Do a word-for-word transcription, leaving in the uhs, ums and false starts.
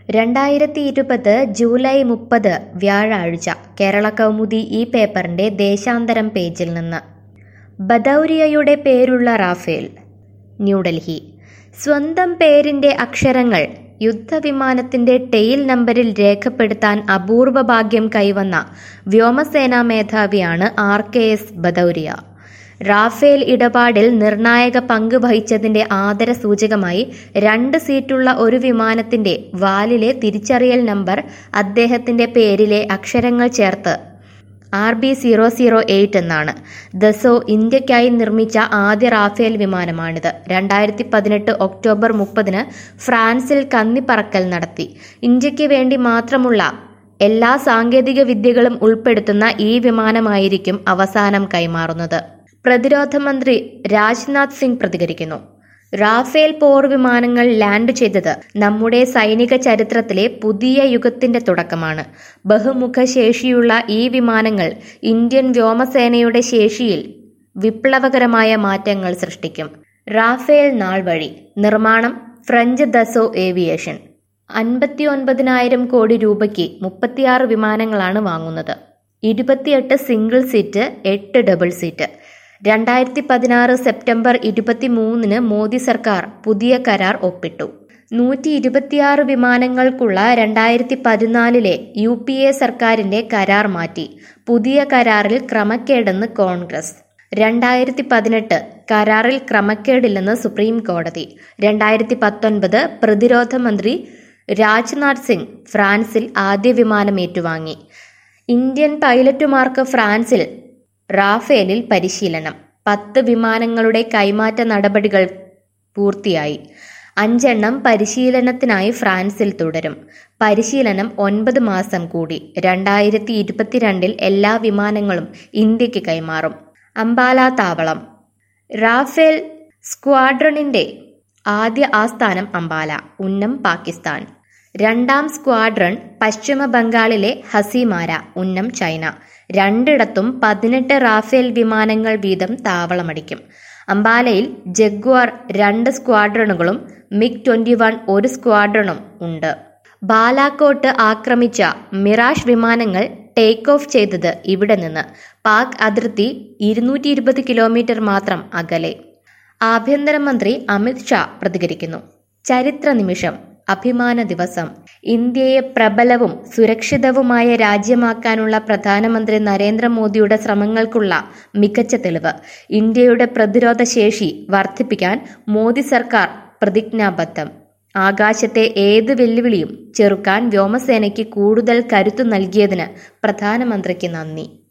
രണ്ടായിരത്തി ഇരുപത് ജൂലൈ മുപ്പത് വ്യാഴാഴ്ച കേരള കൗമുദി ഈ പേപ്പറിന്റെ ദേശാന്തരം പേജിൽ നിന്ന് ബദൗരിയയുടെ പേരുള്ള റാഫേൽ. ന്യൂഡൽഹി. സ്വന്തം പേരിന്റെ അക്ഷരങ്ങൾ യുദ്ധവിമാനത്തിന്റെ ടെയിൽ നമ്പരിൽ രേഖപ്പെടുത്താൻ അപൂർവ ഭാഗ്യം കൈവന്ന വ്യോമസേനാ മേധാവിയാണ് R K S Bhadauria. Rafale ഇടപാടിൽ നിർണായക പങ്ക് വഹിച്ചതിന്റെ ആദരസൂചകമായി രണ്ട് സീറ്റുള്ള ഒരു വിമാനത്തിന്റെ വാലിലെ തിരിച്ചറിയൽ നമ്പർ അദ്ദേഹത്തിന്റെ പേരിലെ അക്ഷരങ്ങൾ ചേർത്ത് R B zero zero eight എന്നാണ്. ദസോ ഇന്ത്യക്കായി നിർമ്മിച്ച ആദ്യ റാഫേൽ വിമാനമാണിത്. രണ്ടായിരത്തി പതിനെട്ട് ഒക്ടോബർ മുപ്പതിന് ഫ്രാൻസിൽ കന്നിപ്പറക്കൽ നടത്തി. ഇന്ത്യക്ക് വേണ്ടി മാത്രമുള്ള എല്ലാ സാങ്കേതിക വിദ്യകളും ഉൾപ്പെടുത്തുന്ന ഈ വിമാനമായിരിക്കും അവസാനം കൈമാറുന്നത്. പ്രതിരോധ മന്ത്രി രാജ്നാഥ് സിംഗ് പ്രതികരിക്കുന്നു. റാഫേൽ പോർ വിമാനങ്ങൾ ലാൻഡ് ചെയ്തത് നമ്മുടെ സൈനിക ചരിത്രത്തിലെ പുതിയ യുഗത്തിന്റെ തുടക്കമാണ്. ബഹുമുഖ ശേഷിയുള്ള ഈ വിമാനങ്ങൾ ഇന്ത്യൻ വ്യോമസേനയുടെ ശേഷിയിൽ വിപ്ലവകരമായ മാറ്റങ്ങൾ സൃഷ്ടിക്കും. റാഫേൽ നാൾ വഴി. നിർമ്മാണം ഫ്രഞ്ച് ദസോ ഏവിയേഷൻ. അൻപത്തി ഒൻപതിനായിരം കോടി രൂപയ്ക്ക് മുപ്പത്തിയാറ് വിമാനങ്ങളാണ് വാങ്ങുന്നത്. ഇരുപത്തിയെട്ട് സിംഗിൾ സീറ്റ്, എട്ട് ഡബിൾ സീറ്റ്. രണ്ടായിരത്തി പതിനാറ് സെപ്റ്റംബർ ഇരുപത്തി മൂന്നിന് മോദി സർക്കാർ പുതിയ കരാർ ഒപ്പിട്ടു. നൂറ്റി ഇരുപത്തിയാറ് വിമാനങ്ങൾക്കുള്ള രണ്ടായിരത്തി പതിനാലിലെ യു പി എ സർക്കാരിന്റെ കരാർ മാറ്റി. പുതിയ കരാറിൽ ക്രമക്കേടെന്ന് കോൺഗ്രസ്. രണ്ടായിരത്തി പതിനെട്ട് കരാറിൽ ക്രമക്കേടില്ലെന്ന് സുപ്രീം കോടതി. രണ്ടായിരത്തി പത്തൊൻപത് പ്രതിരോധ മന്ത്രി രാജ്നാഥ് സിംഗ് ഫ്രാൻസിൽ ആദ്യ വിമാനം ഏറ്റുവാങ്ങി. ഇന്ത്യൻ പൈലറ്റുമാർക്ക് ഫ്രാൻസിൽ റാഫേലിൽ പരിശീലനം. പത്ത് വിമാനങ്ങളുടെ കൈമാറ്റ നടപടികൾ പൂർത്തിയായി. അഞ്ചെണ്ണം പരിശീലനത്തിനായി ഫ്രാൻസിൽ തുടരും. പരിശീലനം ഒൻപത് മാസം കൂടി. രണ്ടായിരത്തി ഇരുപത്തിരണ്ടിൽ എല്ലാ വിമാനങ്ങളും ഇന്ത്യക്ക് കൈമാറും. അംബാല താവളം. റാഫേൽ സ്ക്വാഡ്രണിന്റെ ആദ്യ ആസ്ഥാനം അംബാല, ഉന്നം പാകിസ്ഥാൻ. രണ്ടാം സ്ക്വാഡ്രൺ പശ്ചിമ ബംഗാളിലെ ഹസിമാര, ഉന്നം ചൈന. രണ്ടിടത്തും പതിനെട്ട് റാഫേൽ വിമാനങ്ങൾ വീതം താവളമടിക്കും. അംബാലയിൽ ജഗ്വാർ രണ്ട് സ്ക്വാഡ്രണുകളും മിഗ് ട്വന്റി വൺ ഒരു സ്ക്വാഡ്രണും ഉണ്ട്. ബാലാക്കോട്ട് ആക്രമിച്ച മിറാഷ് വിമാനങ്ങൾ ടേക്ക് ഓഫ് ചെയ്തത് ഇവിടെ നിന്ന്. പാക് അതിർത്തി ഇരുന്നൂറ്റി ഇരുപത് കിലോമീറ്റർ മാത്രം അകലെ. ആഭ്യന്തരമന്ത്രി അമിത് ഷാ പ്രതികരിക്കുന്നു. ചരിത്ര നിമിഷം, അഭിമാന ദിവസം. ഇന്ത്യയെ പ്രബലവും സുരക്ഷിതവുമായ രാജ്യമാക്കാനുള്ള പ്രധാനമന്ത്രി നരേന്ദ്രമോദിയുടെ ശ്രമങ്ങൾക്കുള്ള മികച്ച തെളിവ്. ഇന്ത്യയുടെ പ്രതിരോധ ശേഷി വർദ്ധിപ്പിക്കാൻ മോദി സർക്കാർ പ്രതിജ്ഞാബദ്ധം. ആകാശത്തെ ഏത് വെല്ലുവിളിയും ചെറുക്കാൻ വ്യോമസേനയ്ക്ക് കൂടുതൽ കരുത്തു നൽകിയതിന് പ്രധാനമന്ത്രിക്ക് നന്ദി.